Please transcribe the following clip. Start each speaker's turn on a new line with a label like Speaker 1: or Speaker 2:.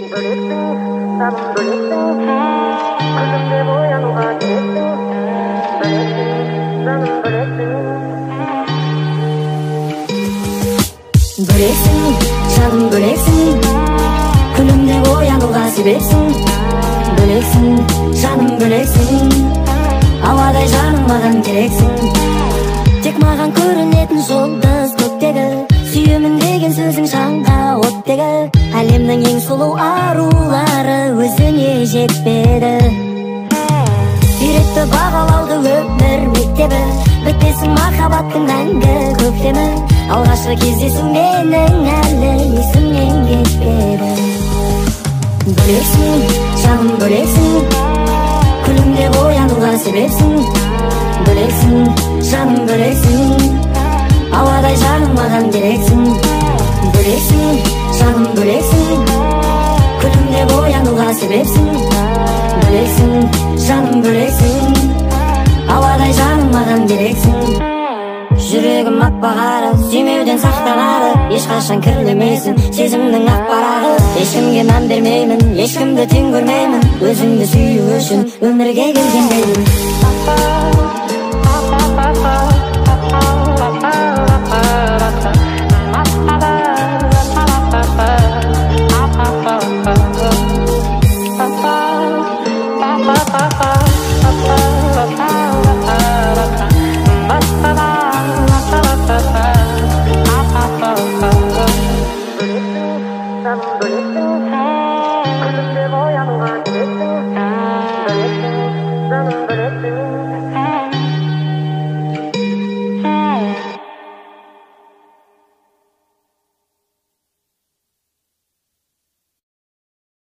Speaker 1: Bölecsin, canım bölecsin, külümde oyanуға себепсің. Bölecsin, canım bölecsin, ауадай жаның маған керексің. Тек маған көрінетін жұлдыз көктегі, сүйемін деген сөзің жанға оттегі. Әлемнің ең сұлу арулары өзіңе жетпеді. Үйретті бағалауды өмір мектебі, бітпесін махаббаттың мәңгі көктемі. Алғашқы кездесу менің әлі есімнен кетпеді. Бөлексің, жаным бөлексің, күлімде оянуға себепсің. Бөлексің, жаным бөлексің, ауадай жаның маған керексің. Бөлексің, жаным бөлексің, күлімде оянуға себепсің. Бөлексің, жаным бөлексің, ауадай жаның маған керексің. Жүрегім ақ-бағары, сүймеуден сақтанады, ешқашан кірлемейсің сезімнің ақ-парағы. Ешкімге мән бермеймін, ешкімді тең көрмеймін, өзіңді сүю үшін өмірге келгендеймін.